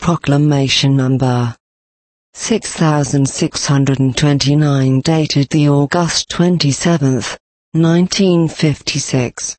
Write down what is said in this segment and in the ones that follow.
Proclamation Number 6629, dated the August 27, 1956.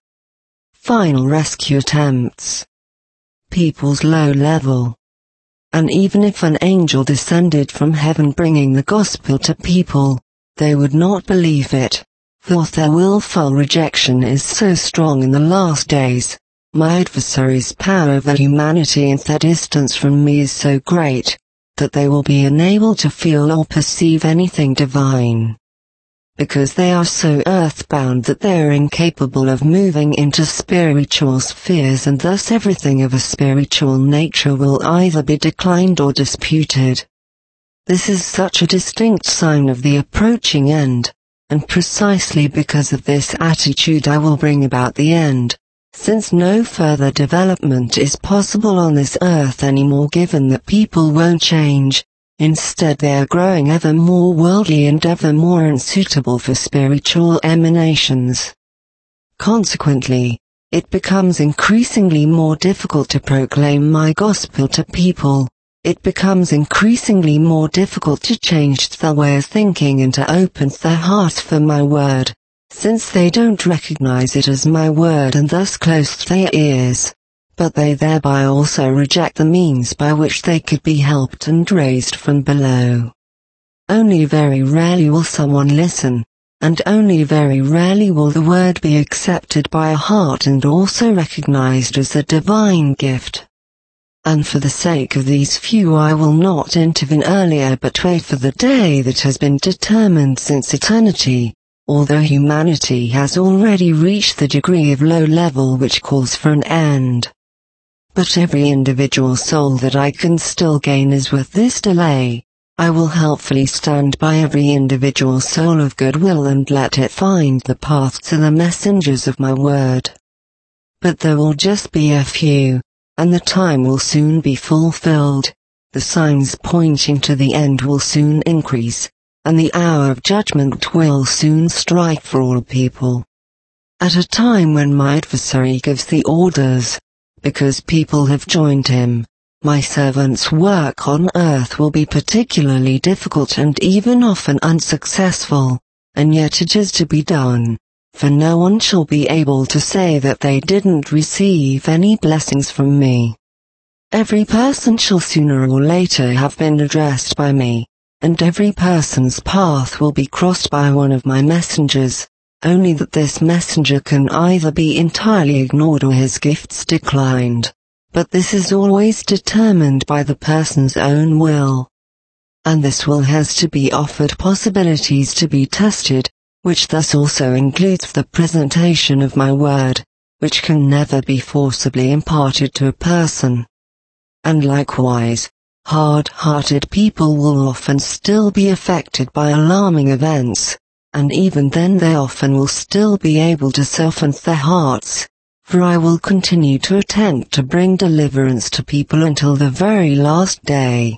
Final rescue attempts. People's low level. And even if an angel descended from heaven bringing the gospel to people, they would not believe it, for their willful rejection is so strong in the last days. My adversaries' power over humanity and their distance from me is so great, that they will be unable to feel or perceive anything divine. Because they are so earthbound that they are incapable of moving into spiritual spheres, and thus everything of a spiritual nature will either be declined or disputed. This is such a distinct sign of the approaching end, and precisely because of this attitude I will bring about the end, since no further development is possible on this earth anymore, given that people won't change. Instead, they are growing ever more worldly and ever more unsuitable for spiritual emanations. Consequently, it becomes increasingly more difficult to proclaim my gospel to people. It becomes increasingly more difficult to change their way of thinking and to open their hearts for my word, since they don't recognize it as my word and thus close their ears. But they thereby also reject the means by which they could be helped and raised from below. Only very rarely will someone listen, and only very rarely will the word be accepted by a heart and also recognized as a divine gift. And for the sake of these few I will not intervene earlier, but wait for the day that has been determined since eternity, although humanity has already reached the degree of low level which calls for an end. But every individual soul that I can still gain is worth this delay. I will helpfully stand by every individual soul of goodwill and let it find the path to the messengers of my word. But there will just be a few, and the time will soon be fulfilled. The signs pointing to the end will soon increase, and the hour of judgment will soon strike for all people. At a time when my adversary gives the orders, because people have joined him, my servant's work on earth will be particularly difficult and even often unsuccessful, and yet it is to be done, for no one shall be able to say that they didn't receive any blessings from me. Every person shall sooner or later have been addressed by me, and every person's path will be crossed by one of my messengers, only that this messenger can either be entirely ignored or his gifts declined. But this is always determined by the person's own will. And this will has to be offered possibilities to be tested, which thus also includes the presentation of my word, which can never be forcibly imparted to a person. And likewise, hard-hearted people will often still be affected by alarming events, and even then they often will still be able to soften their hearts, for I will continue to attempt to bring deliverance to people until the very last day.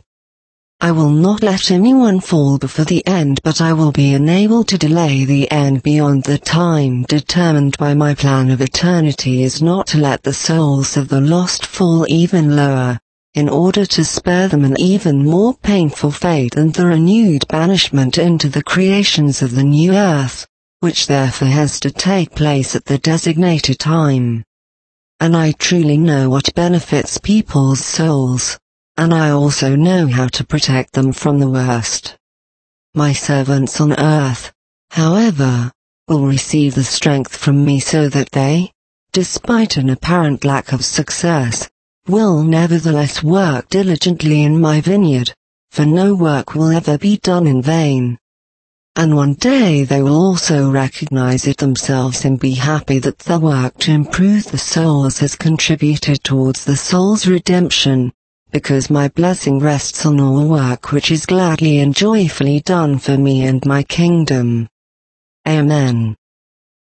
I will not let anyone fall before the end, but I will be unable to delay the end beyond the time determined by my plan of eternity is not to let the souls of the lost fall even lower, in order to spare them an even more painful fate than the renewed banishment into the creations of the new earth, which therefore has to take place at the designated time. And I truly know what benefits people's souls, and I also know how to protect them from the worst. My servants on earth, however, will receive the strength from me so that they, despite an apparent lack of success, will nevertheless work diligently in my vineyard, for no work will ever be done in vain. And one day they will also recognize it themselves and be happy that their work to improve the souls has contributed towards the soul's redemption, because my blessing rests on all work which is gladly and joyfully done for me and my kingdom. Amen.